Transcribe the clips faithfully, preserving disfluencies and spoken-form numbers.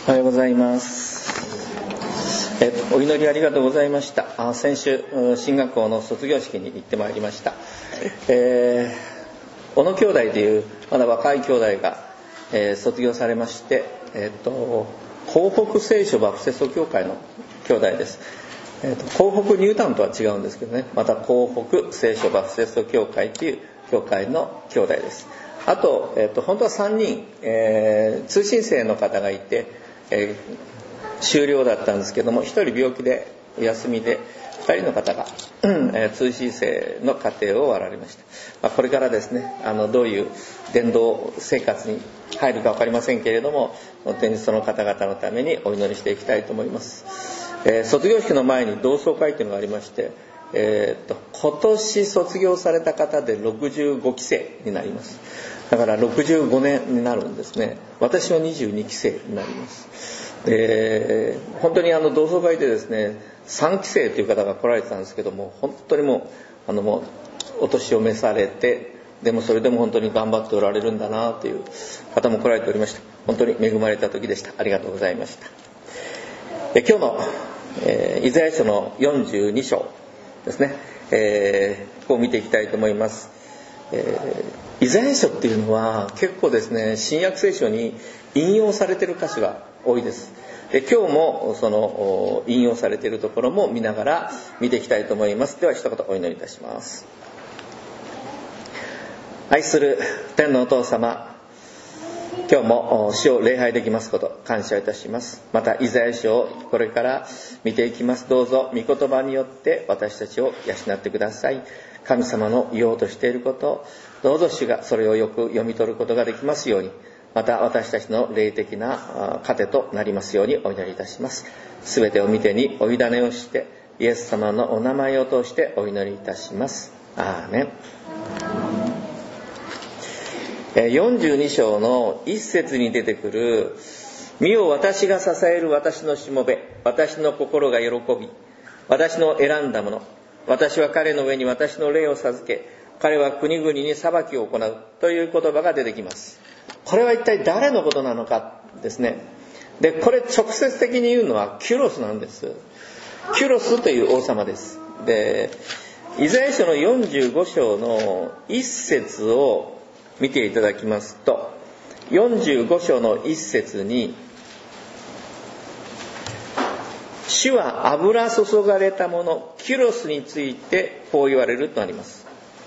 おはようございます。えお祈りありがとうございました。あ先週進学校の卒業式に行ってまいりました。えー、小野兄弟というまだ若い兄弟が、えー、卒業されまして、えー、と港北聖書バプテスト教会の兄弟です。えー、と港北ニュータウンとは違うんですけどね、また港北聖書バプテスト教会という教会の兄弟です。あと、えー、と本当はさんにん、えー、通信生の方がいて、えー、終了だったんですけども、ひとり病気でお休みでふたりの方が、えー、通信生の家庭を終わられました。まあ、これからですね、あのどういう伝道生活に入るか分かりませんけれども、本当にその方々のためにお祈りしていきたいと思います。えー、卒業式の前に同窓会というのがありまして、えー、と今年卒業された方でろくじゅうごきせいになります。だからろくじゅうごねんになるんですね。私はにじゅうにきせいになります。で本当にあの同窓会でですね、さんきせいという方が来られてたんですけども、本当にもうあのもうお年を召されて、でもそれでも本当に頑張っておられるんだなという方も来られておりました。本当に恵まれた時でした。ありがとうございました。え今日の、えー、イザヤ書のよんじゅうにしょうですね、えー、こう見ていきたいと思います。えー、イザヤ書っていうのは結構ですね、新約聖書に引用されている箇所が多いです。で今日もその引用されているところも見ながら見ていきたいと思います。では一言お祈りいたします。愛する天のお父様、今日も主を礼拝できますこと感謝いたします。またイザヤ書をこれから見ていきます。どうぞ御言葉によって私たちを養ってください。神様の言おうとしていること、どうぞ主がそれをよく読み取ることができますように、また私たちの霊的な糧となりますようにお祈りいたします。すべてを御手にお委ねをして、イエス様のお名前を通してお祈りいたします。アーメン。よんじゅうにしょうの一節に出てくる、見よ私が支える私のしもべ、私の心が喜び、私の選んだもの、私は彼の上に私の霊を授け、彼は国々に裁きを行うという言葉が出てきます。これは一体誰のことなのかですね。でこれ直接的に言うのはキュロスなんです。キュロスという王様です。でイザヤ書のよんじゅうごしょうの一節を見ていただきますと、よんじゅうごしょうの一節に、主は油注がれたもの、キュロスについてこう言われるとあります。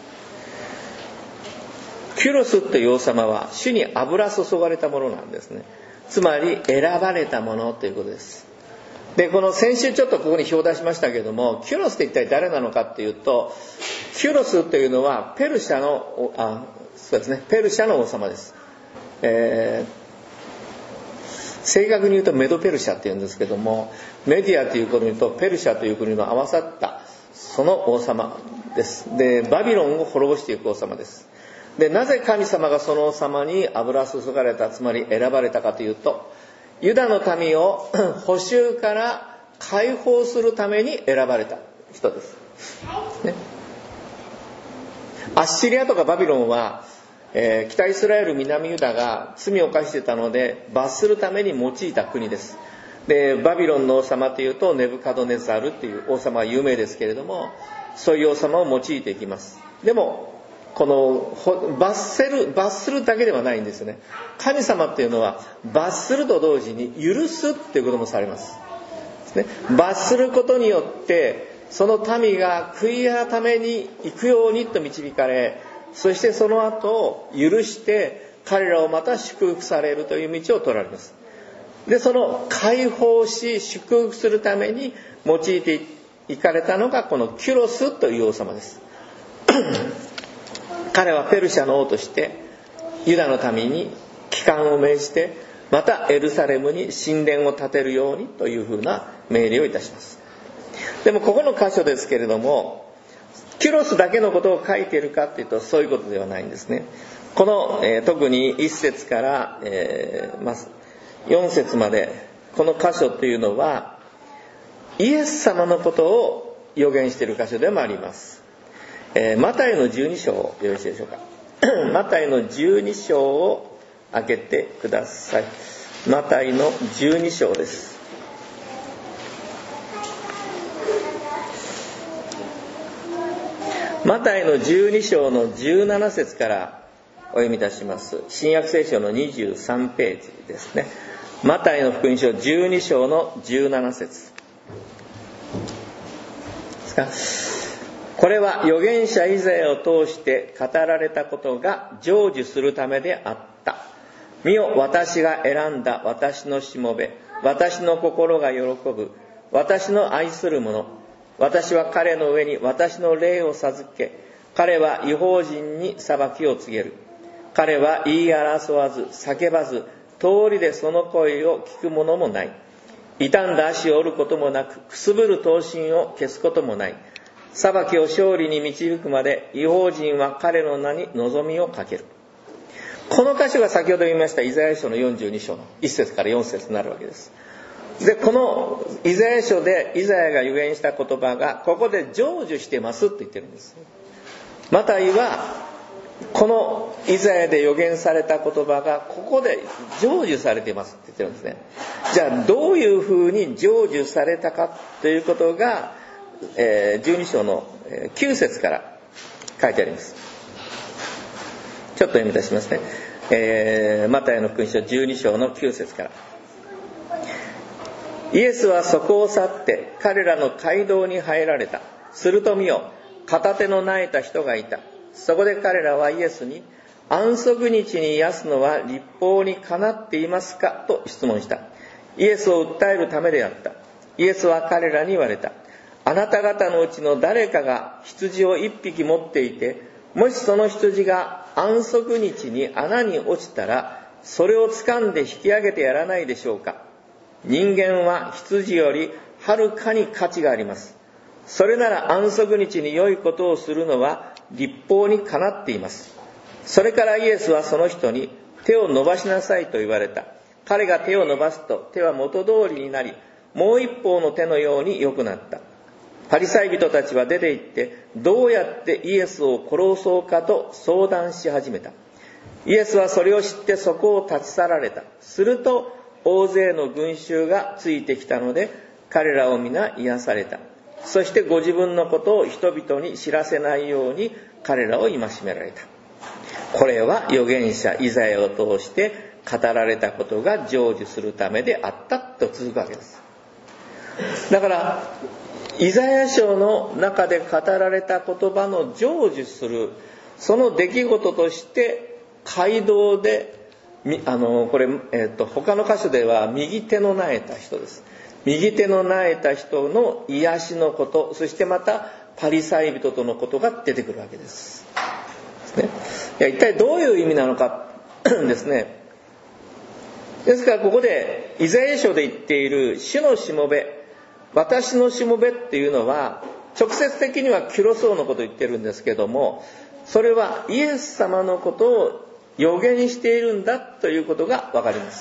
キュロスという王様は主に油注がれたものなんですね。つまり選ばれたものということです。でこの先週ちょっとここに表を出しましたけども、キュロスって一体誰なのかっていうと、キュロスというのはペルシャのあそうですね、ペルシャの王様です。えー、正確に言うとメドペルシャって言うんですけども、メディアという国とペルシャという国の合わさったその王様です。でバビロンを滅ぼしていく王様です。でなぜ神様がその王様に油注がれた、つまり選ばれたかというと、ユダの民を捕囚から解放するために選ばれた人です、ね、アッシリアとかバビロンは、えー、北イスラエル南ユダが罪を犯していたので罰するために用いた国です。でバビロンの王様というとネブカドネザルという王様は有名ですけれども、そういう王様を用いていきます。でもこの罰せる罰するだけではないんですよね。神様っていうのは罰すると同時に許すっていうこともされます、ね、罰することによってその民が悔い改めに行くようにと導かれ、そしてその後許して彼らをまた祝福されるという道を取られます。でその解放し祝福するために用いていかれたのがこのキュロスという王様です彼はペルシャの王としてユダの民に帰還を命じて、またエルサレムに神殿を建てるようにというふうな命令をいたします。でもここの箇所ですけれども、キュロスだけのことを書いているかというとそういうことではないんですね。この、えー、特にいっせつから、えーまあ、よんせつまでこの箇所というのはイエス様のことを予言している箇所でもあります。えー、マタイのじゅうにしょうよろしいでしょうかマタイのじゅうにしょうを開けてください。 マタイのじゅうに章です。マタイのじゅうに章のじゅうなな節からお読みいたします。新約聖書のにじゅうさんページですね。マタイの福音書じゅうに章のじゅうなな節ですか。これは預言者イザヤを通して語られたことが成就するためであった。見よ、私が選んだ私のしもべ、私の心が喜ぶ、私の愛する者。私は彼の上に私の霊を授け、彼は異邦人に裁きを告げる。彼は言い争わず、叫ばず、通りでその声を聞く者もない。傷んだ足を折ることもなく、くすぶる刀身を消すこともない。裁きを勝利に導くまで、異邦人は彼の名に望みをかける。この箇所が先ほど言いましたイザヤ書のよんじゅうに章のいち節からよん節になるわけです。で、このイザヤ書でイザヤが預言した言葉がここで成就してますって言ってるんです。マタイはこのイザヤで預言された言葉がここで成就されてますって言ってるんですね。じゃあどういうふうに成就されたかということが、えー、じゅうに章のきゅう節から書いてあります。ちょっと読み出しますね。えー、マタイの福音書じゅうに章のきゅう節から。イエスはそこを去って彼らの街道に入られた。すると見よ、片手の艶えた人がいた。そこで彼らはイエスに、安息日に癒すのは律法にかなっていますかと質問した。イエスを訴えるためであった。イエスは彼らに言われた。あなた方のうちの誰かが羊を一匹持っていて、もしその羊が安息日に穴に落ちたら、それを掴んで引き上げてやらないでしょうか。人間は羊よりはるかに価値があります。それなら安息日に良いことをするのは律法にかなっています。それからイエスはその人に、手を伸ばしなさいと言われた。彼が手を伸ばすと手は元通りになり、もう一方の手のように良くなった。パリサイ人たちは出て行って、どうやってイエスを殺そうかと相談し始めた。イエスはそれを知ってそこを立ち去られた。すると大勢の群衆がついてきたので、彼らを皆癒された。そしてご自分のことを人々に知らせないように彼らを戒められた。これは預言者イザヤを通して語られたことが成就するためであったと続くわけです。だからイザヤ書の中で語られた言葉の成就するその出来事として街道であのこれ、えー、と他の箇所では右手の艶えた人です。右手の艶えた人の癒しのこと、そしてまたパリサイ人とのことが出てくるわけです。ですね、いや一体どういう意味なのかですね。ですからここでイザヤ書で言っている主のしもべ、私のしもべっていうのは直接的にはキュロソーのことを言ってるんですけども、それはイエス様のことを予言しているんだということがわかります。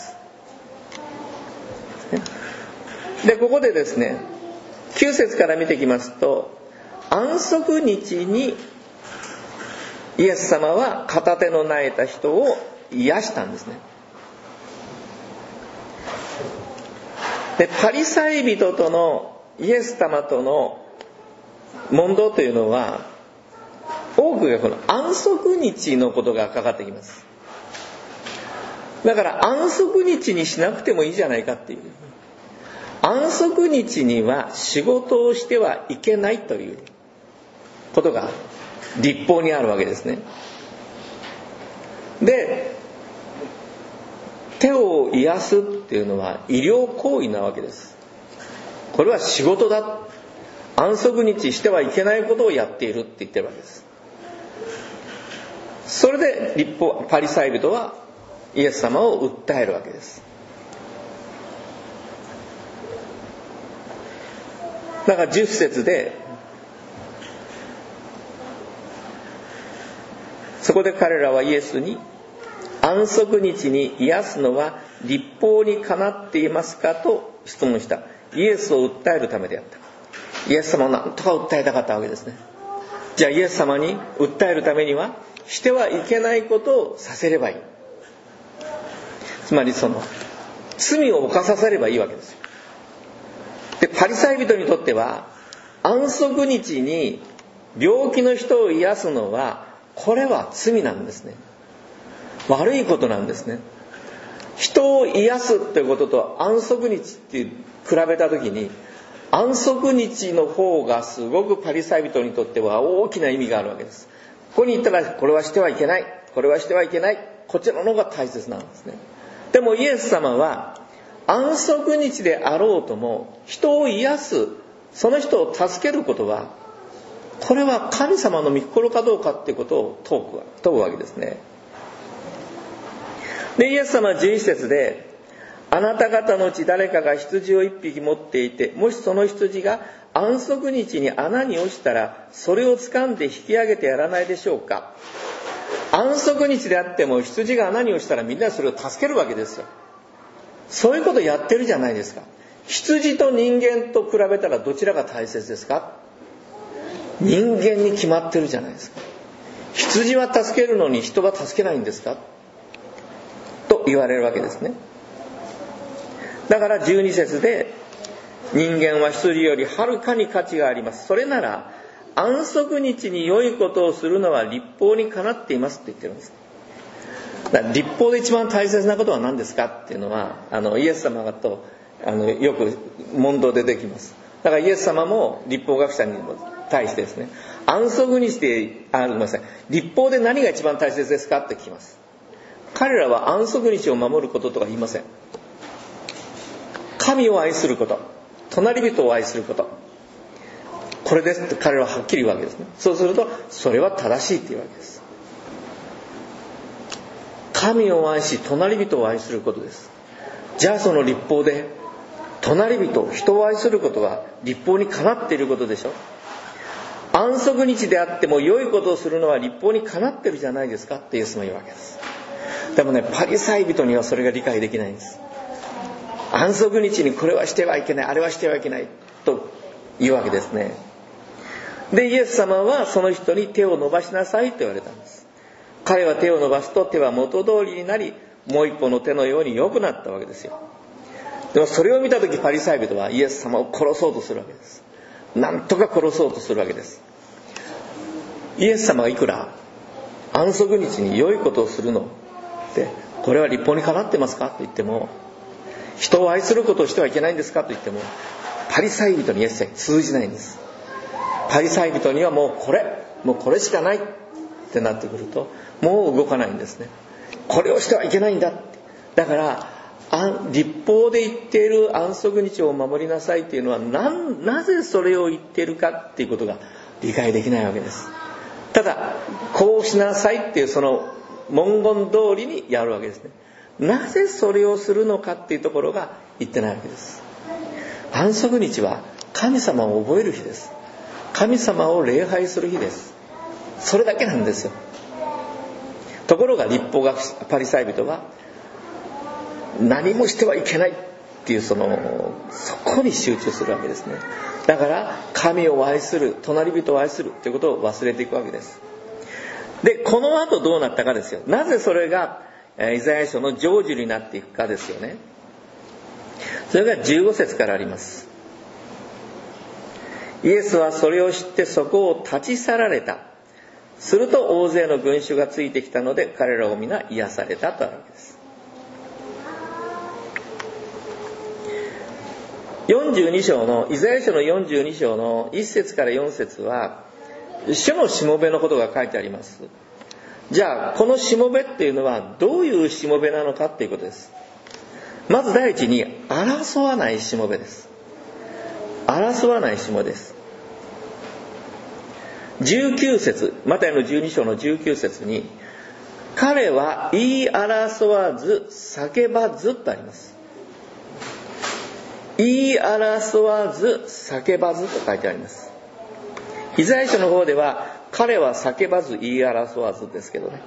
でここでですね、きゅう節から見ていきますと、安息日にイエス様は片手の艶えた人を癒したんですね。でパリサイ人とのイエス様との問答というのは、多くがこの安息日のことがかかってきます。だから安息日にしなくてもいいじゃないかっていう、安息日には仕事をしてはいけないということが律法にあるわけですね。で手を癒すっていうのは医療行為なわけです。これは仕事だ、安息日してはいけないことをやっているって言ってるわけです。それで律法パリサイ人はイエス様を訴えるわけです。だからじゅっ節で、そこで彼らはイエスに、安息日に癒すのは律法にかなっていますかと質問した。イエスを訴えるためであった。イエス様を何とか訴えたかったわけですね。じゃあイエス様に訴えるためにはしてはいけないことをさせればいい。つまりその罪を犯させればいいわけですよ。でパリサイ人にとっては安息日に病気の人を癒すのはこれは罪なんですね。悪いことなんですね。人を癒すということと安息日って比べたときに、安息日の方がすごくパリサイ人にとっては大きな意味があるわけです。ここに言ったらこれはしてはいけない、これはしてはいけない、こちらの方が大切なんですね。でもイエス様は安息日であろうとも人を癒す、その人を助けることは、これは神様の御心かどうかっていうことを問う、問うわけですね。でイエス様はじゅういち節で、あなた方のうち誰かが羊を一匹持っていて、もしその羊が安息日に穴に落ちたら、それを掴んで引き上げてやらないでしょうか。安息日であっても羊が穴に落ちたらみんなそれを助けるわけですよ。そういうことやってるじゃないですか。羊と人間と比べたらどちらが大切ですか。人間に決まってるじゃないですか。羊は助けるのに人は助けないんですかと言われるわけですね。だからじゅうに節で、人間は羊よりはるかに価値があります。それなら安息日に良いことをするのは律法にかなっていますと言ってるんです。だから律法で一番大切なことは何ですかっていうのは、あのイエス様とあのよく問答で出てきます。だからイエス様も律法学者に対してですね、安息日で、あ、ごめんなさい、律法で何が一番大切ですかって聞きます。彼らは安息日を守ることとか言いません。神を愛すること、隣人を愛すること、これですって彼らははっきり言うわけですね。そうするとそれは正しいっていうわけです。神を愛し隣人を愛することです。じゃあその律法で隣人、人を愛することは律法にかなっていることでしょ。安息日であっても良いことをするのは律法にかなってるじゃないですかってイエスも言うわけです。でもね、パリサイ人にはそれが理解できないんです。安息日にこれはしてはいけない、あれはしてはいけないというわけですね。でイエス様はその人に手を伸ばしなさいと言われたんです。彼は手を伸ばすと手は元通りになり、もう一歩の手のように良くなったわけですよ。でもそれを見た時パリサイ人はイエス様を殺そうとするわけです。なんとか殺そうとするわけです。イエス様がいくら安息日に良いことをするのってこれは律法にかなってますかと言っても、人を愛することをしてはいけないんですかと言っても、パリサイ人にイエスは通じないんです。パリサイ人にはもうこれもうこれしかないってなってくると、もう動かないんですね。これをしてはいけないんだ。だから律法で言っている安息日を守りなさいっていうのは な, なぜそれを言っているかっていうことが理解できないわけです。ただこうしなさいっていうその文言通りにやるわけですね。なぜそれをするのかっていうところが言ってないわけです。安息日は神様を覚える日です。神様を礼拝する日です。それだけなんですよ。ところが律法学者パリサイ人は何もしてはいけないっていうそのそこに集中するわけですね。だから神を愛する、隣人を愛するということを忘れていくわけです。でこの後どうなったかですよ。なぜそれがイザヤ書の成就になっていくかですよね。それがじゅうご節からあります。イエスはそれを知ってそこを立ち去られた。すると大勢の群衆がついてきたので彼らを皆癒されたとあるわけです。よんじゅうに章のイザヤ書のよんじゅうに章のいち節からよん節は主のしもべのことが書いてあります。じゃあこのしもべっていうのはどういうしもべなのかっていうことです。まず第一に争わないしもべです。争わないしもべです。じゅうきゅう節、マタイのじゅうに章のじゅうきゅう節に彼は言い争わず叫ばずとあります。言い争わず叫ばずと書いてあります。イザヤ書の方では彼は叫ばず言い争わずですけどね。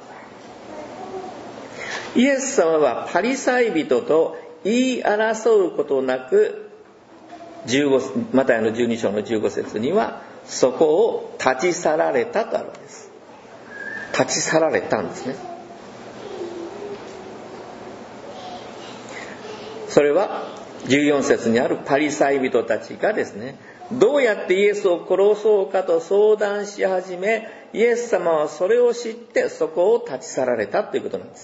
イエス様はパリサイ人と言い争うことなくじゅうごマタイのじゅうに章のじゅうご節にはそこを立ち去られたとあるわけです。立ち去られたんですね。 それはじゅうよん節にあるパリサイ人たちがですね、どうやってイエスを殺そうかと相談し始め、イエス様はそれを知ってそこを立ち去られたということなんです。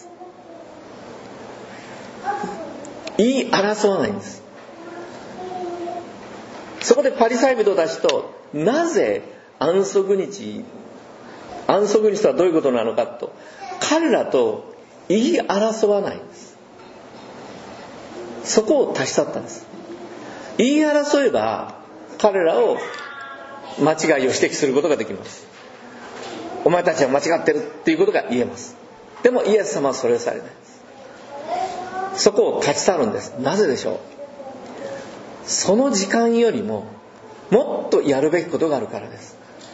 言い争わないんです。そこでパリサイ人たちと、なぜ安息日安息日とはどういうことなのかと、彼らと言い争わないんです。そこを立ち去ったんです。言い争えば彼らを間違いを指摘することができます。お前たちは間違ってるっていうことが言えます。でもイエス様はそれをされないんです。そこを立ち去るんです。なぜでしょう。その時間よりももっとやるべきことがあるからです。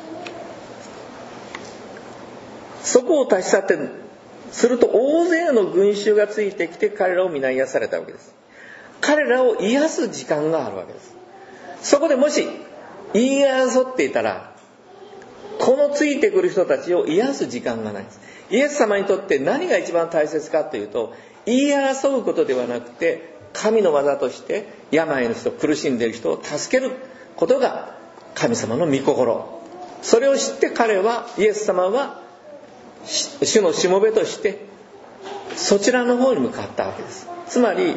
そこを立ち去ってすると、大勢の群衆がついてきて彼らを皆癒されたわけです。彼らを癒す時間があるわけです。そこでもし言い争っていたら、このついてくる人たちを癒す時間がないんです。イエス様にとって何が一番大切かというと、言い争うことではなくて、神の技として病の人、苦しんでいる人を助けることが神様の御心。それを知って彼は、イエス様は主のしもべとしてそちらの方に向かったわけです。つまり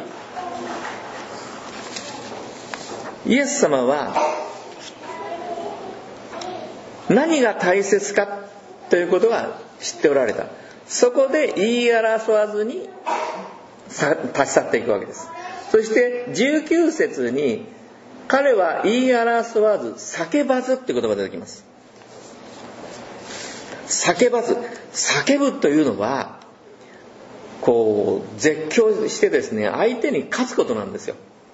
イエス様は何が大切かということが知っておられた。そこで言い争わずに立ち去っていくわけです。そしてじゅうきゅう節に、彼は言い争わず叫ばずって言葉が出てきます。叫ばず、叫ぶというのはこう絶叫してですね、相手に勝つことなんですよ。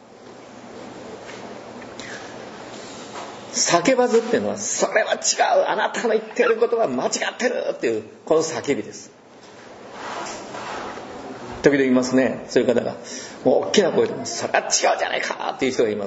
叫ばずっていうのは、それは違う、あなたの言っていることは間違ってるっていう、この叫びです。時々言いますね、そういう方がもう大きな声で、それは違うじゃないかっていう人がいます。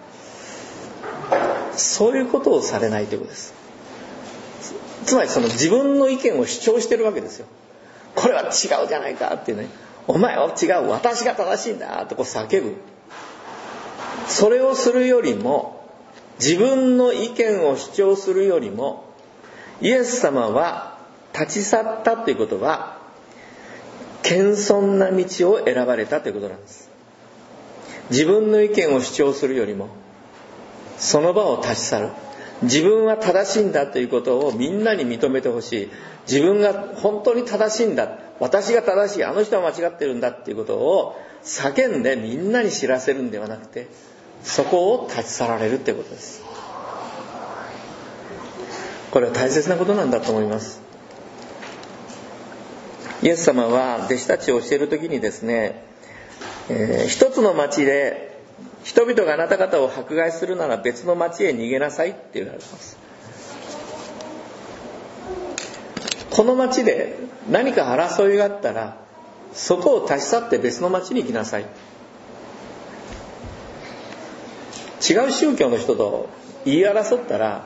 そういうことをされないということです。つまりその自分の意見を主張してるわけですよ。これは違うじゃないかっていうね、お前は違う、私が正しいんだとこう叫ぶ。それをするよりも、自分の意見を主張するよりも、イエス様は立ち去ったということは、謙遜な道を選ばれたということなんです。自分の意見を主張するよりも、その場を立ち去る。自分は正しいんだということをみんなに認めてほしい。自分が本当に正しいんだ、私が正しい、あの人は間違ってるんだということを叫んでみんなに知らせるんではなくて、そこを立ち去られるということです。これは大切なことなんだと思います。イエス様は弟子たちを教えるときにですね、えー、一つの町で人々があなた方を迫害するなら別の町へ逃げなさいって言われてます。この町で何か争いがあったら、そこを立ち去って別の町に行きなさい。違う宗教の人と言い争ったら、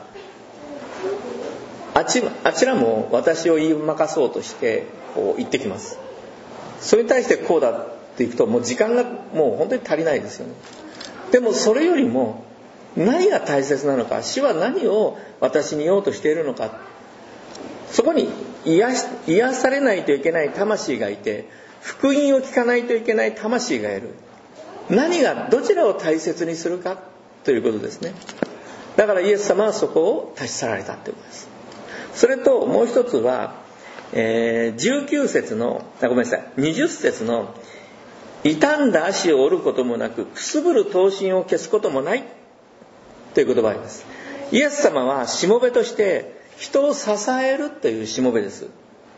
あち、あちらも私を言い負かそうとしてこう言ってきます。それに対してこうだっていくと、もう時間がもう本当に足りないですよね。でもそれよりも何が大切なのか、主は何を私に言おうとしているのか、そこに 癒し、癒されないといけない魂がいて、福音を聞かないといけない魂がいる。何がどちらを大切にするかということですね。だからイエス様はそこを立ち去られたということです。それともう一つは、えー、じゅうきゅう節のあごめんなさいにじゅっ節の、傷んだ足を折ることもなくくすぶる刀身を消すこともないという言葉があります。イエス様はしもべとして人を支えるというしもべです。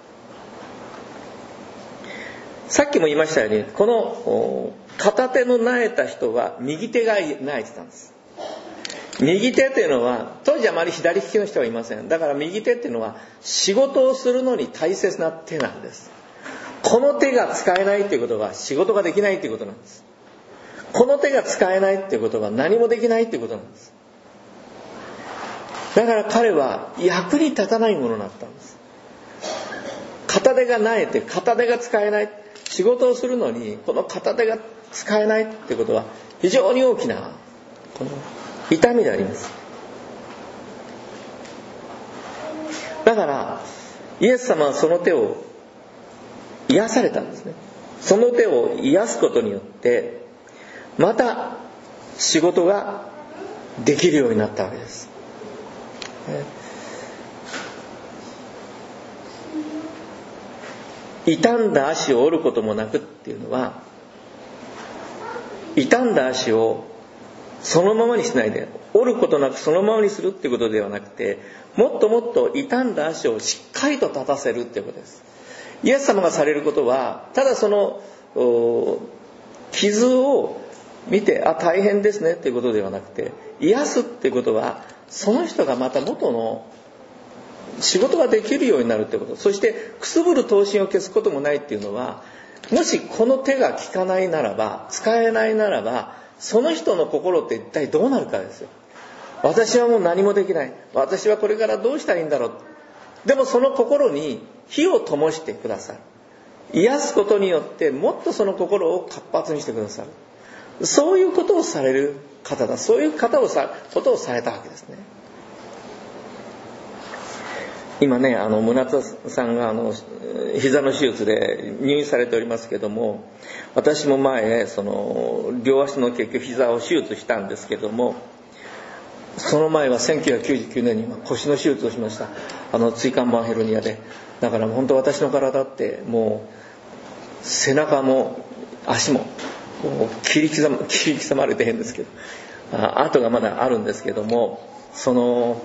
さっきも言いましたように、この片手の艶えた人は右手が艶えてたんです。右手っていうのは、当時あまり左利きの人はいません。だから右手っていうのは仕事をするのに大切な手なんです。この手が使えないということは仕事ができないということなんです。この手が使えないということは何もできないということなんです。だから彼は役に立たないものになったんです。片手が艶えて片手が使えない、 仕事をするのにこの片手が使えないってことは非常に大きなこの痛みであります。だからイエス様はその手を癒されたんですね。その手を癒すことによってまた仕事ができるようになったわけです。傷んだ足を折ることもなくっていうのは、傷んだ足をそのままにしないで、折ることなくそのままにするっていうことではなくて、もっともっと傷んだ足をしっかりと立たせるっていうことです。イエス様がされることは、ただその傷を見て、あ、大変ですねっていうことではなくて、癒すっていうことはその人がまた元の仕事ができるようになるってこと。そしてくすぶる闘心を消すこともないっていうのは、もしこの手が効かないならば、使えないならば、その人の心って一体どうなるかですよ。私はもう何もできない、私はこれからどうしたらいいんだろう。でもその心に火を灯してくださる。癒すことによってもっとその心を活発にしてくださる。そういうことをされる方だ。そういう方をさことをされたわけですね。今ね、あの村田さんがあの膝の手術で入院されておりますけども、私も前その両足の結局膝を手術したんですけども、その前はせんきゅうひゃくきゅうじゅうきゅうねんに腰の手術をしました。あの椎間板ヘルニアで。だから本当私の体ってもう背中も足も切り刻ま、切り刻まれて変ですけど、あ跡がまだあるんですけども、その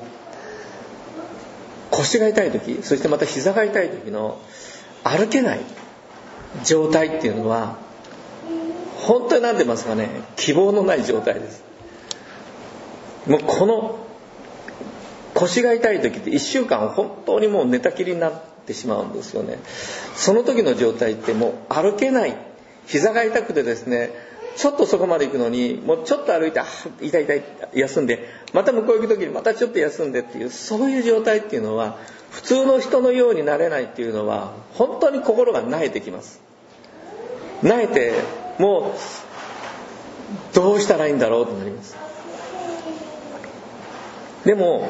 腰が痛い時、そしてまた膝が痛い時の歩けない状態っていうのは本当に何て言いますかね、希望のない状態です。もうこの腰が痛い時っていっしゅうかん本当にもう寝たきりになってしまうんですよね。その時の状態ってもう歩けない、膝が痛くてですね、ちょっとそこまで行くのにもうちょっと歩いて、あ、痛い痛い休んで、また向こう行く時にまたちょっと休んでっていう、そういう状態っていうのは、普通の人のようになれないっていうのは本当に心が萎えてきます。萎えてもうどうしたらいいんだろうとなります。でも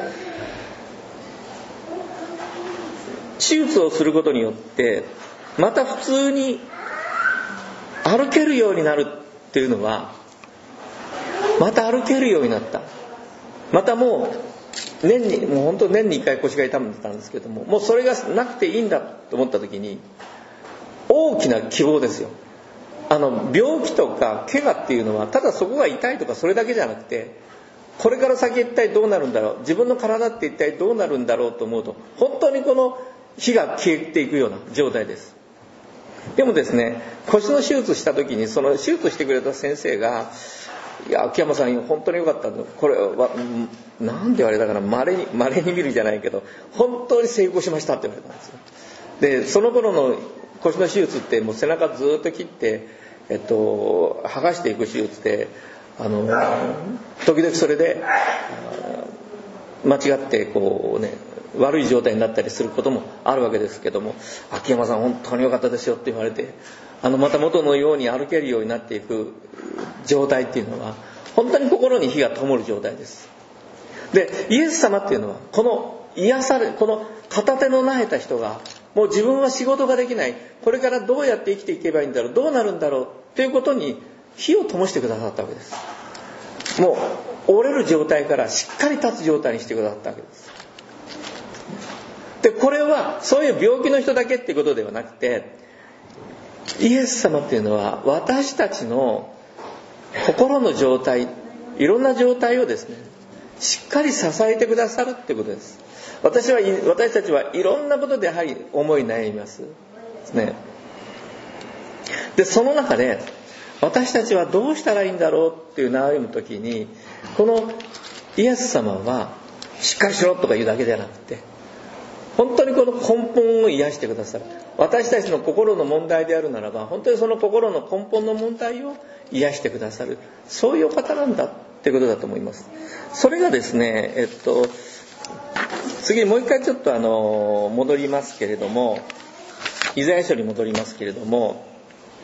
手術をすることによってまた普通に歩けるようになるっていうのは、また歩けるようになった、またもう年にもう本当年にいっかい腰が痛んでたんですけども、もうそれがなくていいんだと思った時に大きな希望ですよ。あの病気とか怪我っていうのはただそこが痛いとかそれだけじゃなくて、これから先一体どうなるんだろう、自分の体って一体どうなるんだろうと思うと、本当にこの火が消えていくような状態です。でもですね、腰の手術した時にその手術してくれた先生が、いや秋山さん本当に良かった、これはなんであれだから、稀に稀に見るじゃないけど本当に成功しましたって言われたんですよ。でその頃の腰の手術ってもう背中ずっと切って、えっと、剥がしていく手術で、あの時々それで間違ってこうね悪い状態になったりすることもあるわけですけども、秋山さん本当に良かったですよって言われて、あのまた元のように歩けるようになっていく状態っていうのは本当に心に火が灯る状態です。でイエス様っていうのはこの癒され、この片手の萎えた人がもう自分は仕事ができない、これからどうやって生きていけばいいんだろう、どうなるんだろうということに火を灯してくださったわけです。もう折れる状態からしっかり立つ状態にしてくださったわけです。でこれはそういう病気の人だけっていうことではなくて、イエス様っていうのは私たちの心の状態、いろんな状態をですねしっかり支えてくださるってことです。私は私たちはいろんなことでやはり思い悩みますですね。でその中で私たちはどうしたらいいんだろうっていう悩む時に、このイエス様はしっかりしろとか言うだけではなくて、本当にこの根本を癒してくださる。私たちの心の問題であるならば、本当にその心の根本の問題を癒してくださる、そういうお方なんだってことだと思います。それがですね、えっと次にもう一回ちょっとあの戻りますけれども、イザヤ書に戻りますけれども、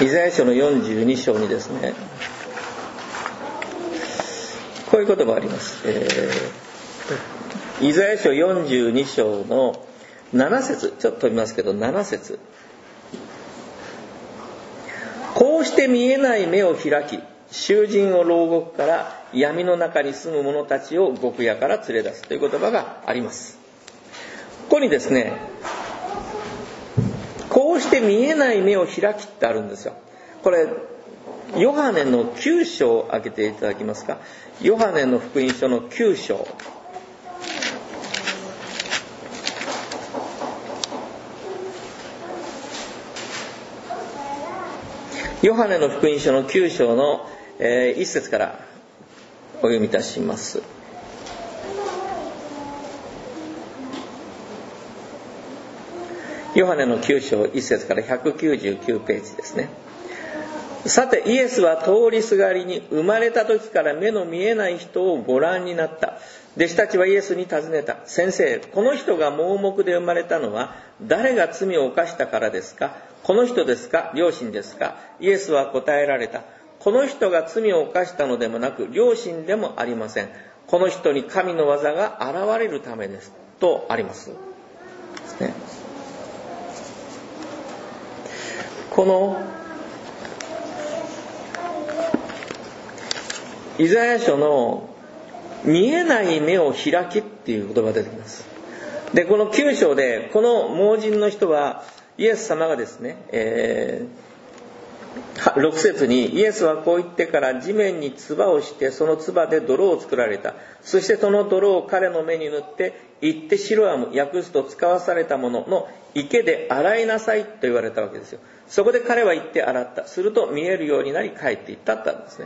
イザヤ書のよんじゅうに章にですね、こういう言葉があります。えー、イザヤ書よんじゅうに章のなな節、ちょっと飛びますけどなな節。こうして見えない目を開き、囚人を牢獄から闇の中に住む者たちを獄屋から連れ出すという言葉があります。ここにですね、こうして見えない目を開きってあるんですよ。これヨハネのきゅう章を開けていただけますか。ヨハネの福音書のきゅう章、ヨハネの福音書のきゅう章の、えー、いち節からお読みいたします。ヨハネのきゅう章いち節からひゃくきゅうじゅうきゅうページですね。さてイエスは通りすがりに生まれた時から目の見えない人をご覧になった。弟子たちはイエスに尋ねた。先生、この人が盲目で生まれたのは誰が罪を犯したからですか。この人ですか、両親ですか。イエスは答えられた。この人が罪を犯したのでもなく両親でもありません。この人に神の技が現れるためですとあります、ね、このイザヤ書の見えない目を開きっていう言葉が出てきます。でこのきゅう章でこの盲人の人はイエス様がですね、えー、ろく節にイエスはこう言ってから地面に唾をしてその唾で泥を作られた。そしてその泥を彼の目に塗って行ってシロアム訳すと使わされたものの池で洗いなさいと言われたわけですよ。そこで彼は行って洗った。すると見えるようになり帰っていったってあるんですね。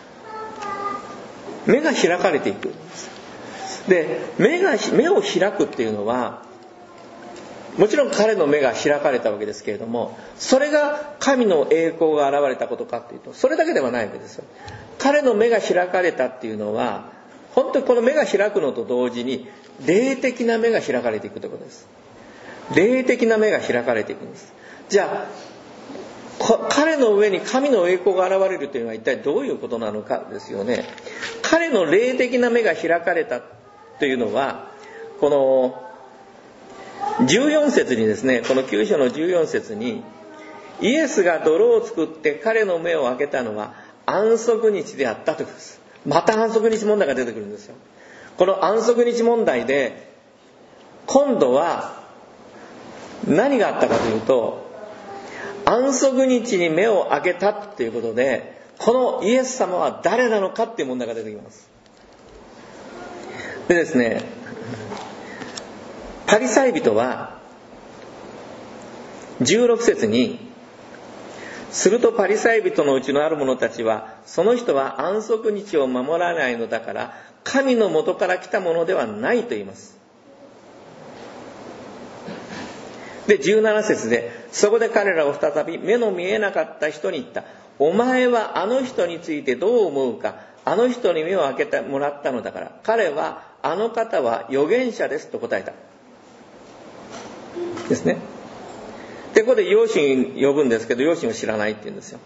目が開かれていくんです。で目が目を開くっていうのはもちろん彼の目が開かれたわけですけれども、それが神の栄光が現れたことかというとそれだけではないわけですよ。彼の目が開かれたっていうのは本当にこの目が開くのと同時に霊的な目が開かれていくということです。霊的な目が開かれていくんです。じゃあ彼の上に神の栄光が現れるというのは一体どういうことなのかですよね。彼の霊的な目が開かれたというのはこのじゅうよん節にですね、このきゅう章のじゅうよん節にイエスが泥を作って彼の目を開けたのは安息日であったということです。また安息日問題が出てくるんですよ。この安息日問題で今度は何があったかというと、安息日に目を開けたということでこのイエス様は誰なのかっていう問題が出てきます。でですね、パリサイ人はじゅうろく節にするとパリサイ人のうちのある者たちはその人は安息日を守らないのだから神の元から来たものではないと言います。でじゅうなな節でそこで彼らを再び目の見えなかった人に言った。お前はあの人についてどう思うか。あの人に目を開けてもらったのだから。彼はあの方は預言者ですと答えたですね。でここで養親呼ぶんですけど養親を知らないって言うんですよ。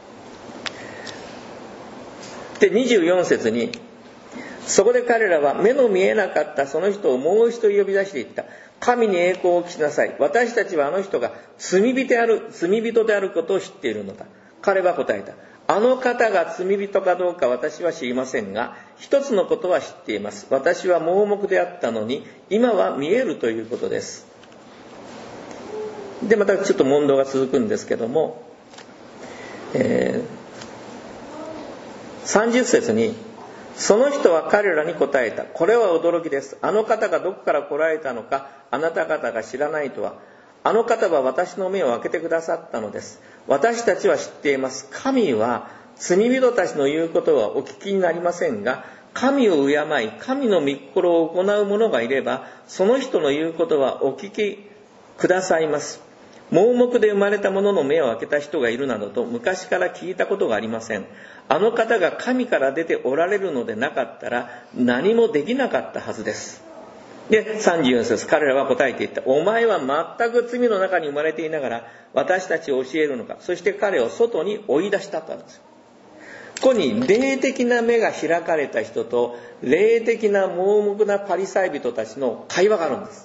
でにじゅうよん節にそこで彼らは目の見えなかったその人をもう一人呼び出していった。神に栄光を期しなさい。私たちはあの人が罪人である、罪人であることを知っているのだ。彼は答えた。あの方が罪人かどうか私は知りませんが、一つのことは知っています。私は盲目であったのに今は見えるということです。でまたちょっと問答が続くんですけども、えー、さんじゅう節にその人は彼らに答えた。これは驚きです。あの方がどこから来られたのかあなた方が知らないとは。あの方は私の目を開けてくださったのです。私たちは知っています。神は罪人たちの言うことはお聞きになりませんが、神を敬い神の御心を行う者がいればその人の言うことはお聞きくださいます。盲目で生まれた者の目を開けた人がいるなどと昔から聞いたことがありません。あの方が神から出ておられるのでなかったら何もできなかったはずです。 でさんじゅうよん節、彼らは答えていった。お前は全く罪の中に生まれていながら私たちを教えるのか。そして彼を外に追い出したとあるんですよ。ここに霊的な目が開かれた人と霊的な盲目なパリサイ人たちの会話があるんです。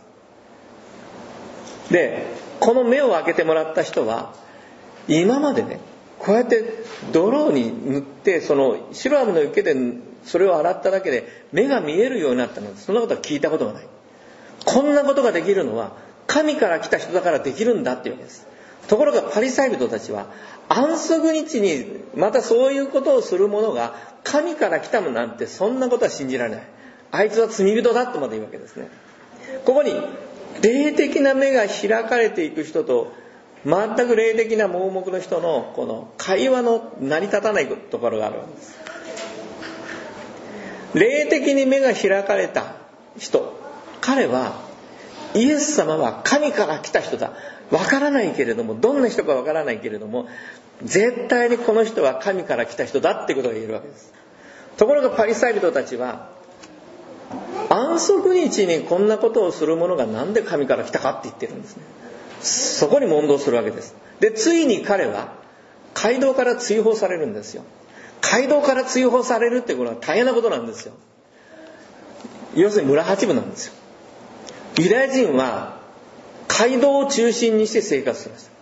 でこの目を開けてもらった人は今までね、こうやって泥に塗ってその白飴の池でそれを洗っただけで目が見えるようになったので、そんなことは聞いたことがない。こんなことができるのは神から来た人だからできるんだっていうわけです。ところがパリサイ人たちは安息日にまたそういうことをする者が神から来たのなんて、そんなことは信じられない。あいつは罪人だとまで言うわけですね。ここに霊的な目が開かれていく人と全く霊的な盲目の人のこの会話の成り立たないところがあるわけです。霊的に目が開かれた人、彼はイエス様は神から来た人だ、わからないけれども、どんな人かわからないけれども絶対にこの人は神から来た人だってことが言えるわけです。ところがパリサイ人たちは安息日にこんなことをする者がなんで神から来たかって言ってるんですね。そこに問答するわけです。でついに彼は街道から追放されるんですよ。街道から追放されるってことは大変なことなんですよ。要するに村八分なんですよ。ユダヤ人は街道を中心にして生活していました。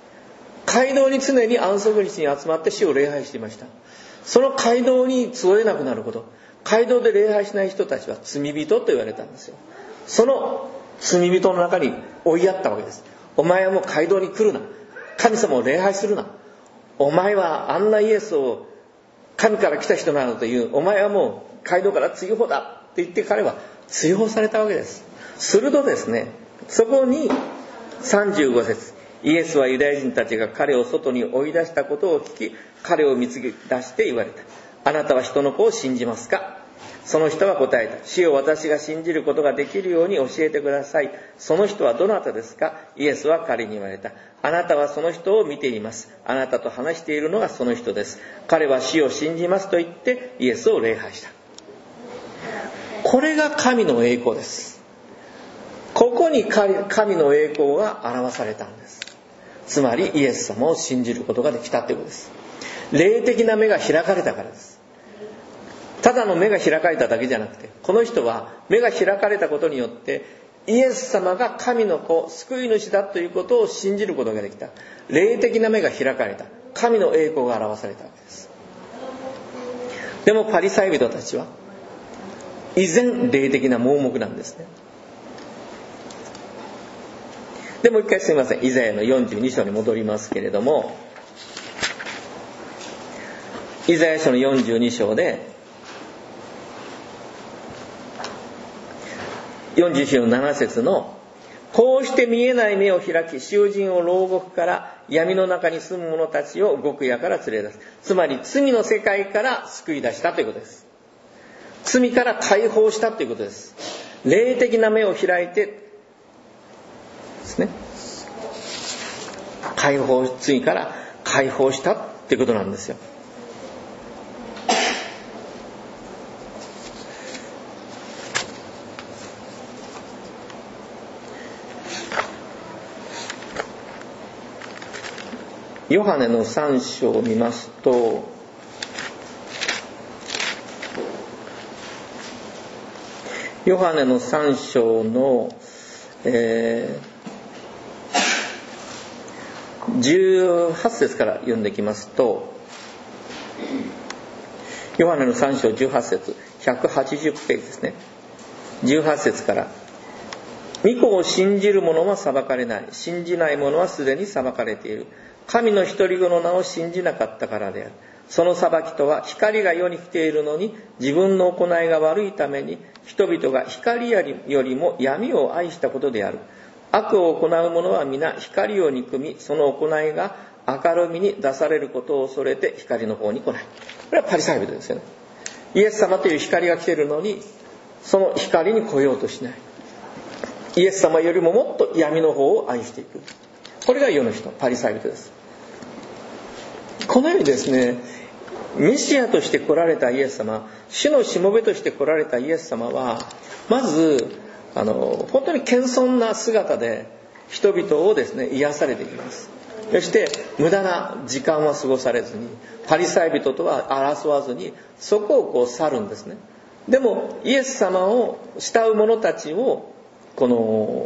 街道に常に安息日に集まって主を礼拝していました。その街道に集えなくなること、街道で礼拝しない人たちは罪人と言われたんですよ。その罪人の中に追いやったわけです。お前はもう街道に来るな、神様を礼拝するな、お前はあんなイエスを神から来た人なのという、お前はもう街道から追放だって言って彼は追放されたわけです。するとですね、そこにさんじゅうご節、イエスはユダヤ人たちが彼を外に追い出したことを聞き、彼を見つけ出して言われた。あなたは人の子を信じますか。その人は答えた。主よ、私が信じることができるように教えてください。その人はどなたですか。イエスは彼に言われた。あなたはその人を見ています。あなたと話しているのがその人です。彼は主を信じますと言ってイエスを礼拝した。これが神の栄光です。ここに神の栄光が表されたんです。つまりイエス様を信じることができたということです。霊的な目が開かれたからです。ただの目が開かれただけじゃなくて、この人は目が開かれたことによってイエス様が神の子、救い主だということを信じることができた。霊的な目が開かれた。神の栄光が表されたわけです。でもパリサイ人たちは依然霊的な盲目なんですね。でもう一回すみません、イザヤのよんじゅうに章に戻りますけれども、イザヤ書のよんじゅうに章でよんじゅう章のなな節の、こうして見えない目を開き、囚人を牢獄から闇の中に住む者たちを獄屋から連れ出す。つまり罪の世界から救い出したということです。罪から解放したということです。霊的な目を開いてですね、解放、罪から解放したということなんですよ。ヨハネのさん章を見ますと、ヨハネのさん章の、えー、じゅうはち節から読んでいきますと、ヨハネのさん章じゅうはち節、ひゃくはちじゅうページですね。じゅうはち節から、御子を信じる者は裁かれない。信じない者はすでに裁かれている。神の一人子の名を信じなかったからである。その裁きとは、光が世に来ているのに自分の行いが悪いために人々が光よりも闇を愛したことである。悪を行う者は皆光を憎み、その行いが明るみに出されることを恐れて光の方に来ない。これはパリサイ人ですよね。イエス様という光が来ているのに、その光に来ようとしない。イエス様よりももっと闇の方を愛していく。これが世の人、パリサイ人です。このようにですね、メシアとして来られたイエス様、主のしもべとして来られたイエス様は、まずあの本当に謙遜な姿で人々をですね癒されていきます。そして無駄な時間は過ごされずに、パリサイ人とは争わずにそこをこう去るんですね。でもイエス様を慕う者たちをこの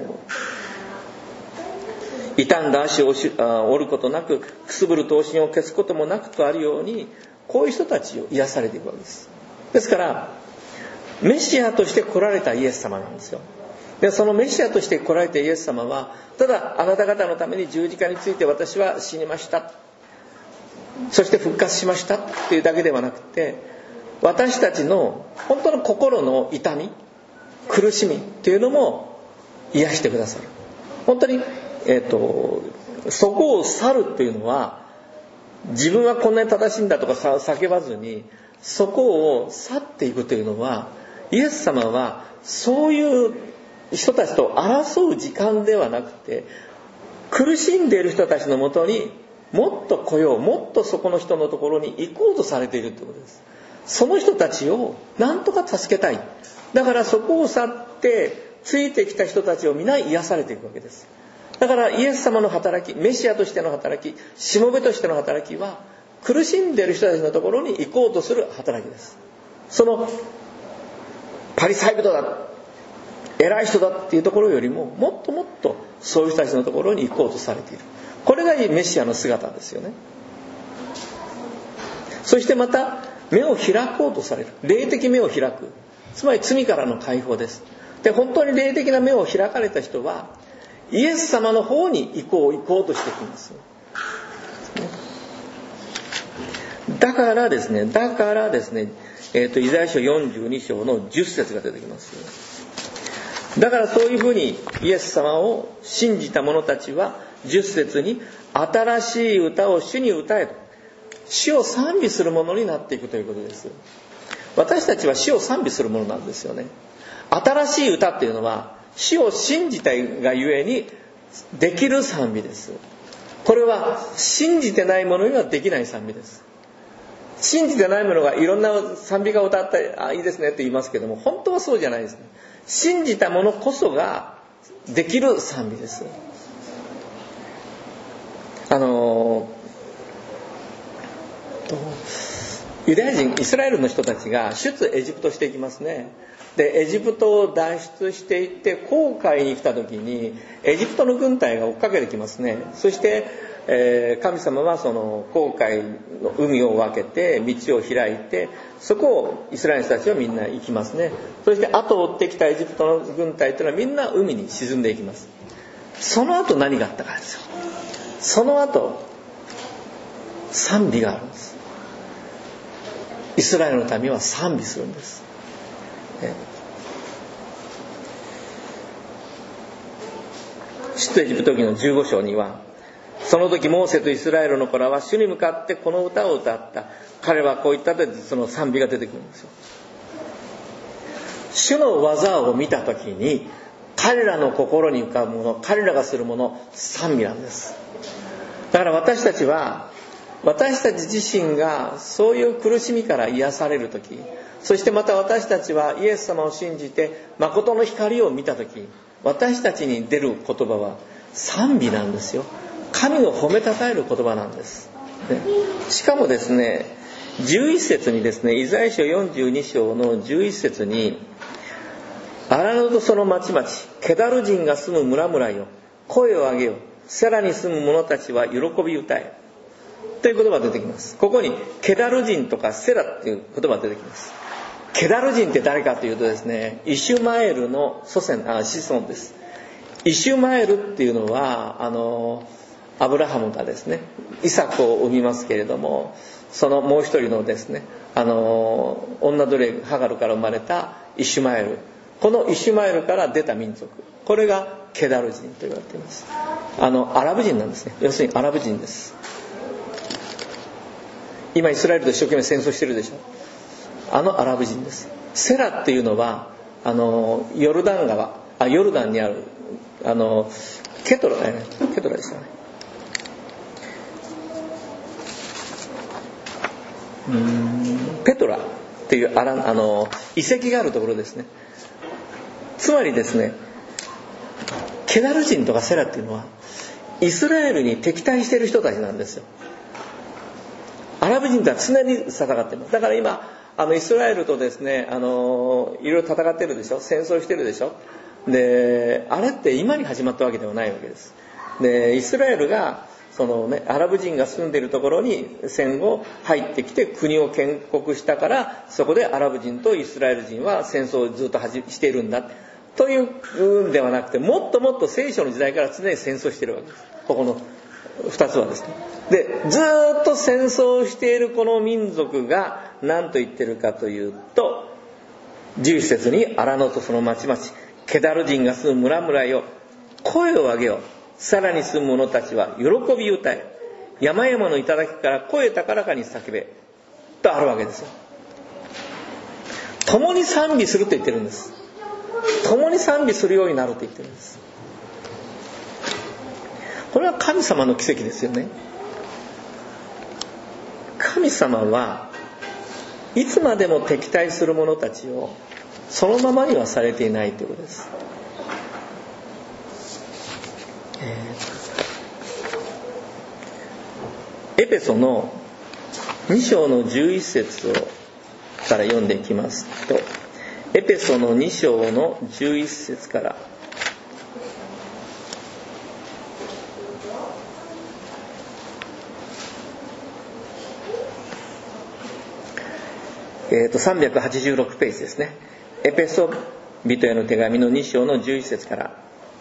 傷んだ足を折ることなく、くすぶる刀身を消すこともなくとあるように、こういう人たちを癒されていくわけです。ですからメシアとして来られたイエス様なんですよ。でそのメシアとして来られたイエス様は、ただあなた方のために十字架について私は死にました、そして復活しましたっていうだけではなくて、私たちの本当の心の痛み、苦しみっていうのも癒してくださる。本当に、えーと、そこを去るっていうのは、自分はこんなに正しいんだとか叫ばずに、そこを去っていくというのは、イエス様はそういう人たちと争う時間ではなくて、苦しんでいる人たちのもとにもっと来よう、もっとそこの人のところに行こうとされているということです。その人たちを何とか助けたい。だからそこを去ってついてきた人たちを皆癒されていくわけです。だからイエス様の働き、メシアとしての働き、しもべとしての働きは、苦しんでいる人たちのところに行こうとする働きです。そのパリサイ人だ、偉い人だっていうところよりも、もっともっとそういう人たちのところに行こうとされている。これがメシアの姿ですよね。そしてまた目を開こうとされる、霊的目を開く、つまり罪からの解放です。で本当に霊的な目を開かれた人は、イエス様の方に行こう行こうとしていくんです。だからですね、だからですね、えーと、イザヤ書よんじゅうに章のじゅっ節が出てきます。だからそういうふうにイエス様を信じた者たちは、じゅっ節に新しい歌を主に歌えと、主を賛美するものになっていくということです。私たちは主を賛美するものなんですよね。新しい歌っていうのは、主を信じたがゆえにできる賛美です。これは信じてない者にはできない賛美です。信じてない者がいろんな賛美歌を歌ったり、あ、いいですねって言いますけども、本当はそうじゃないですね。信じた者こそができる賛美です。あのユダヤ人、イスラエルの人たちが出エジプトしていきますね。でエジプトを脱出していって紅海に来た時に、エジプトの軍隊が追っかけてきますね。そして、えー、神様はその紅海の海を分けて道を開いて、そこをイスラエルの人たちはみんな行きますね。そして後を追ってきたエジプトの軍隊というのはみんな海に沈んでいきます。その後何があったかですよ。その後賛美があるんです。イスラエルの民は賛美するんです。出エジプト記のじゅうご章には、その時モーセとイスラエルの子らは主に向かってこの歌を歌った。彼はこう言ったで、その賛美が出てくるんですよ。主の技を見た時に彼らの心に浮かぶもの、彼らがするもの、賛美なんです。だから私たちは、私たち自身がそういう苦しみから癒されるとき、そしてまた私たちはイエス様を信じて誠の光を見たとき、私たちに出る言葉は賛美なんですよ。神を褒めたたえる言葉なんです、ね、しかもですね、じゅういち節にですね、イザヤ書よんじゅうに章のじゅういち節に、荒野とその町々、ケダル人が住む村々よ、声を上げよ、セラに住む者たちは喜び歌えという言葉が出てきます。ここにケダル人とかセラっていう言葉が出てきます。ケダル人って誰かというとですね、イシュマエルの祖先、あ、子孫です。イシュマエルっていうのは、あのアブラハムがですね、イサクを産みますけれども、そのもう一人のですね、あの女奴隷ハガルから生まれたイシュマエル、このイシュマエルから出た民族、これがケダル人と言われています。あのアラブ人なんですね。要するにアラブ人です。今イスラエルと一生懸命戦争してるでしょ。あのアラブ人です。セラっていうのは、あのヨルダン川、あヨルダンにあるあのケトラね、ケトラでしたね。うーんペトラっていうあらあの遺跡があるところですね。 つまりですね、ケダル人とかセラっていうのはイスラエルに敵対している人たちなんですよ。アラブ人とは常に戦っています。だから今あのイスラエルとですね、あのいろいろ戦ってるでしょ、戦争してるでしょ。であれって今に始まったわけではないわけです。でイスラエルがその、ね、アラブ人が住んでいるところに戦後入ってきて国を建国したから、そこでアラブ人とイスラエル人は戦争をずっとしているんだというんではなくて、もっともっと聖書の時代から常に戦争しているわけです。ここのふたつはですね。でずっと戦争をしているこの民族が何と言ってるかというと、じゅういち節に荒野とその町々、ケダル人が住む村々よ、声を上げよう。さらに住む者たちは喜び歌え、山々の頂から声高らかに叫べとあるわけですよ。共に賛美すると言ってるんです。共に賛美するようになると言ってるんです。これは神様の奇跡ですよね。神様はいつまでも敵対する者たちをそのままにはされていないということです。エペソのに章のじゅういち節をから読んでいきますと、エペソのに章のじゅういち節から、えー、とさんびゃくはちじゅうろくページですね。エペソ人への手紙のに章のじゅういち節から、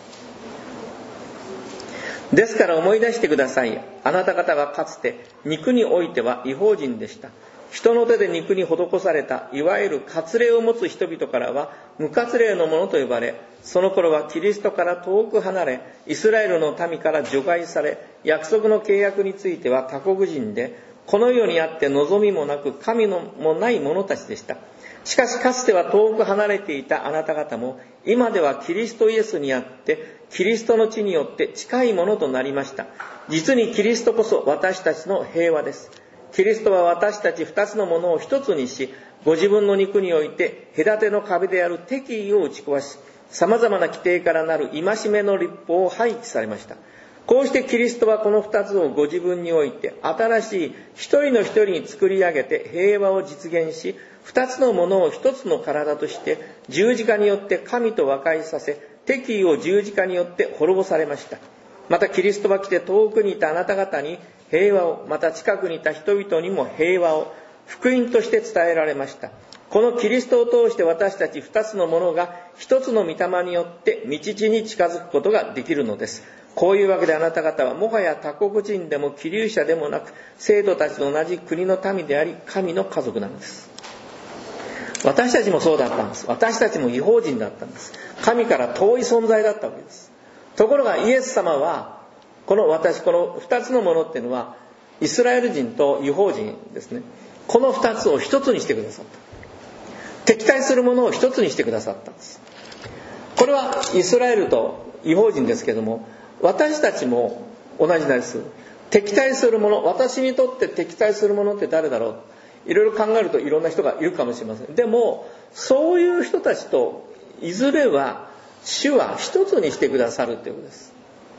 ですから思い出してください。あなた方はかつて肉においては異邦人でした。人の手で肉に施されたいわゆる割礼を持つ人々からは無割礼のものと呼ばれ、その頃はキリストから遠く離れ、イスラエルの民から除外され、約束の契約については他国人で、この世にあって望みもなく神のもない者たちでした。しかしかつては遠く離れていたあなた方も、今ではキリストイエスにあってキリストの地によって近いものとなりました。実にキリストこそ私たちの平和です。キリストは私たち二つのものを一つにし、ご自分の肉において隔ての壁である敵意を打ち壊し、様々な規定からなる戒めの律法を廃棄されました。こうしてキリストはこの二つをご自分において新しい一人の一人に作り上げて平和を実現し、二つのものを一つの体として十字架によって神と和解させ、敵意を十字架によって滅ぼされました。またキリストは来て遠くにいたあなた方に平和を、また近くにいた人々にも平和を福音として伝えられました。このキリストを通して私たち二つのものが一つの御霊によって道地に近づくことができるのです。こういうわけであなた方はもはや他国人でも寄留者でもなく、生徒たちと同じ国の民であり神の家族なのです。私たちもそうだったんです。私たちも異邦人だったんです。神から遠い存在だったわけです。ところがイエス様はこの私この二つのものっていうのはイスラエル人と異邦人ですね、この二つを一つにしてくださった。敵対するものを一つにしてくださったんです。これはイスラエルと異邦人ですけども、私たちも同じです。敵対するもの、私にとって敵対するものって誰だろう、いろいろ考えるといろんな人がいるかもしれません。でもそういう人たちといずれは主は一つにしてくださるということです。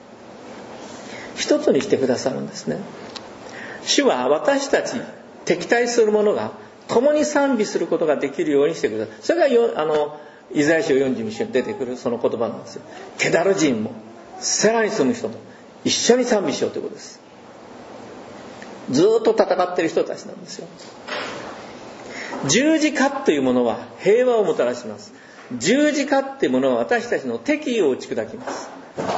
一つにしてくださるんですね。主は私たち敵対するものが共に賛美することができるようにしてくださる。それがよあのイザヤ書よんじゅうに章に出てくるその言葉なんですよ。ケダル人もセラに住む人も一緒に賛美しようということです。ずっと戦っている人たちなんですよ。十字架というものは平和をもたらします。十字架というものは私たちの敵意を打ち砕きます。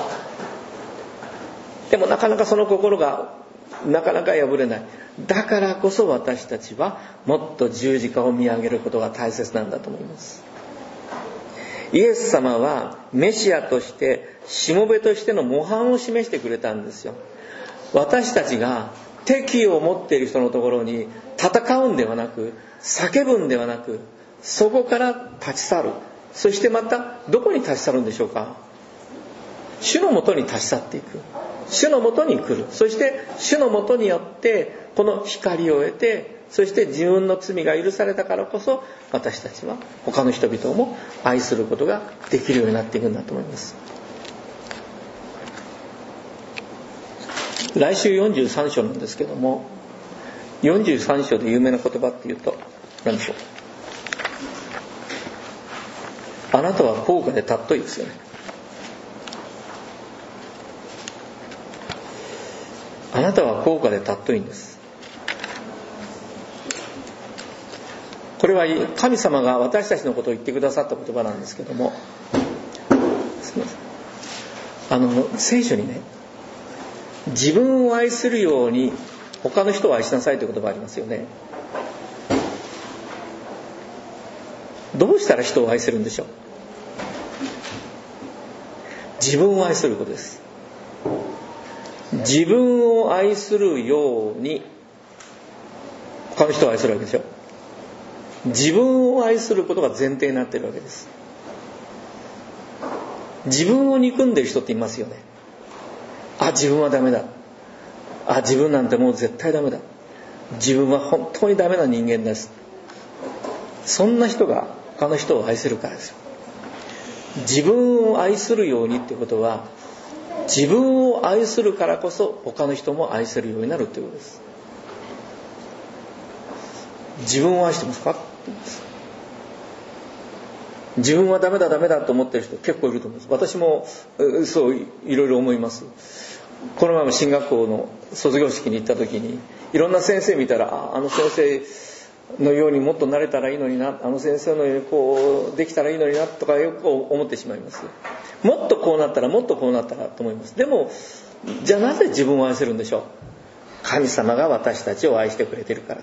でもなかなかその心がなかなか破れない。だからこそ私たちはもっと十字架を見上げることが大切なんだと思います。イエス様はメシアとしてしもべとしての模範を示してくれたんですよ。私たちが敵意を持っている人のところに戦うんではなく、叫ぶんではなく、そこから立ち去る。そしてまたどこに立ち去るんでしょうか。主のもとに立ち去っていく。 主のもとに来る。そして主のもとによってこの光を得て、そして自分の罪が許されたからこそ、私たちは他の人々も愛することができるようになっていくんだと思います。来週よんじゅうさん章なんですけども、よんじゅうさん章で有名な言葉っていうと何でしょう。あなたは高価で尊いですよね。あなたは高価で尊いんです。これは神様が私たちのことを言ってくださった言葉なんですけども、すみません、あの聖書にね、自分を愛するように他の人を愛しなさいという言葉ありますよね。どうしたら人を愛せるんでしょう。自分を愛することです。自分を愛するように他の人を愛するわけでしょ。自分を愛することが前提になっているわけです。自分を憎んでいる人っていますよね。あ、自分はダメだ。あ、自分なんてもう絶対ダメだ。自分は本当にダメな人間です。そんな人が他の人を愛せるからですよ。自分を愛するようにっていうことは、自分を愛するからこそ他の人も愛せるようになるということです。自分を愛してますか？自分はダメだダメだと思っている人結構いると思います。私もそういろいろ思います。この前も進学校の卒業式に行った時に、いろんな先生見たら、あの先生のようにもっとなれたらいいのにな、あの先生のようにこうできたらいいのになとかよく思ってしまいます。もっとこうなったらもっとこうなったらと思います。でもじゃあなぜ自分を愛せるんでしょう。神様が私たちを愛してくれているからです。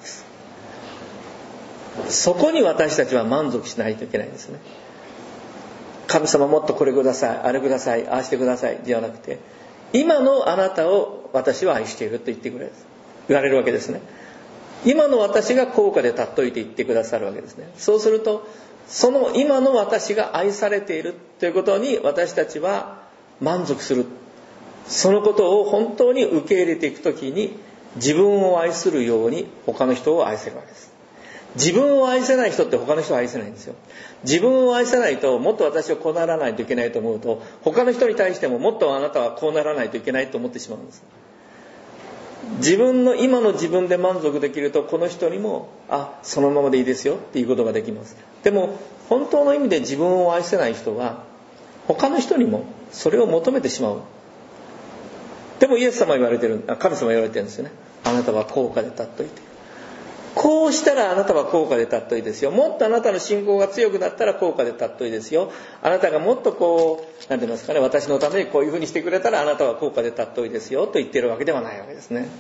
そこに私たちは満足しないといけないんですね。神様もっとこれください、あれください、ああしてくださいではなくて、今のあなたを私は愛していると言ってくれる、言われるわけですね。今の私が高価で尊いと言ってくださるわけですね。そうすると、その今の私が愛されているということに私たちは満足する。そのことを本当に受け入れていくときに、自分を愛するように他の人を愛せるわけです。自分を愛せない人って他の人を愛せないんですよ。自分を愛せないと、もっと私はこうならないといけないと思うと、他の人に対してももっとあなたはこうならないといけないと思ってしまうんです。自分の今の自分で満足できると、この人にもあ、そのままでいいですよっていうことができます。でも本当の意味で自分を愛せない人は他の人にもそれを求めてしまう。でもイエス様は言われてる、神様は言われてるんですよね。あなたは高価で尊いて、こうしたらあなたは高価で尊いですよ。もっとあなたの信仰が強くなったら高価で尊いですよ。あなたがもっとこう、なんて言いますかね、私のためにこういうふうにしてくれたらあなたは高価で尊いですよと言っているわけではないわけですね。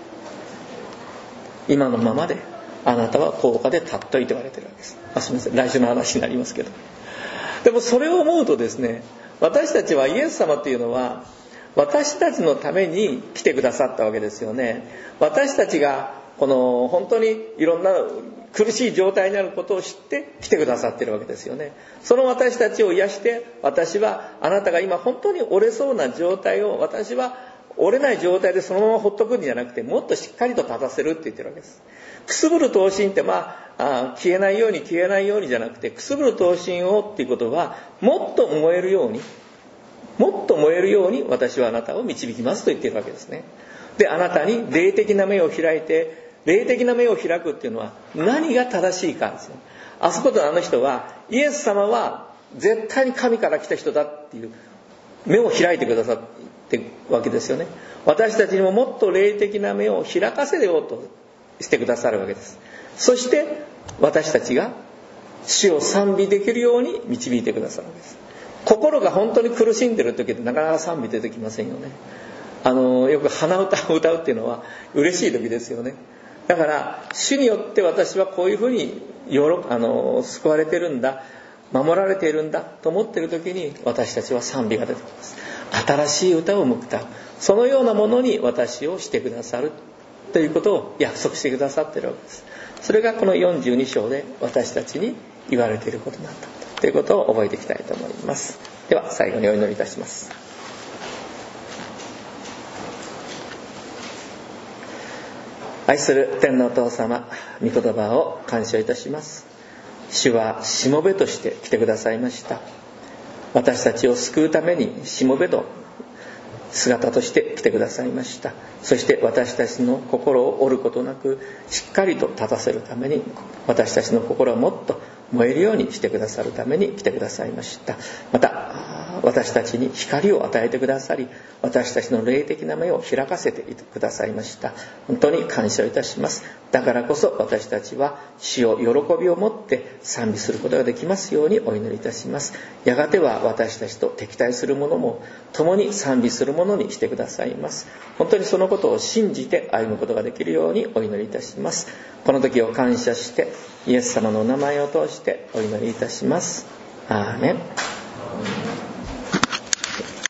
今のままであなたは高価で尊いと言われているわけです。あ、すみません、来週の話になりますけど。でもそれを思うとですね、私たちはイエス様っていうのは私たちのために来てくださったわけですよね。私たちがこの本当にいろんな苦しい状態にあることを知って来てくださっているわけですよね。その私たちを癒して、私はあなたが今本当に折れそうな状態を、私は折れない状態でそのままほっとくんじゃなくて、もっとしっかりと立たせるって言ってるわけです。くすぶる闘身って、まあ、あ消えないように消えないようにじゃなくて、くすぶる闘身をっていうことは、もっと燃えるようにもっと燃えるように私はあなたを導きますと言っているわけですね。で、あなたに霊的な目を開いて、霊的な目を開くっていうのは何が正しいかですよ。あそこであの人は、イエス様は絶対に神から来た人だっていう目を開いてくださってるわけですよね。私たちにももっと霊的な目を開かせようとしてくださるわけです。そして私たちが主を賛美できるように導いてくださるわけです。心が本当に苦しんでる時ってなかなか賛美出てきませんよね。あのよく鼻歌を歌うっていうのは嬉しい時ですよね。だから主によって私はこういうふうによろあの救われてるんだ、守られているんだと思っている時に、私たちは賛美が出てきます。新しい歌を歌う、そのようなものに私をしてくださるということを約束してくださっているわけです。それがこのよんじゅうに章で私たちに言われていることなんだということを覚えていきたいと思います。では最後にお祈りいたします。 愛する天のお父様、御言葉を感謝いたします。主はしもべとして来てくださいました。私たちを救うためにしもべの姿として来てくださいました。そして私たちの心を折ることなくしっかりと立たせるために、私たちの心をもっと燃えるようにしてくださるために来てくださいました。また私たちに光を与えてくださり、私たちの霊的な目を開かせてくださいました。本当に感謝いたします。だからこそ私たちは主を喜びを持って賛美することができますようにお祈りいたします。やがては私たちと敵対する者も共に賛美する者にしてくださいます。本当にそのことを信じて歩むことができるようにお祈りいたします。この時を感謝してイエス様のお名前を通してお祈りいたします。アーメン。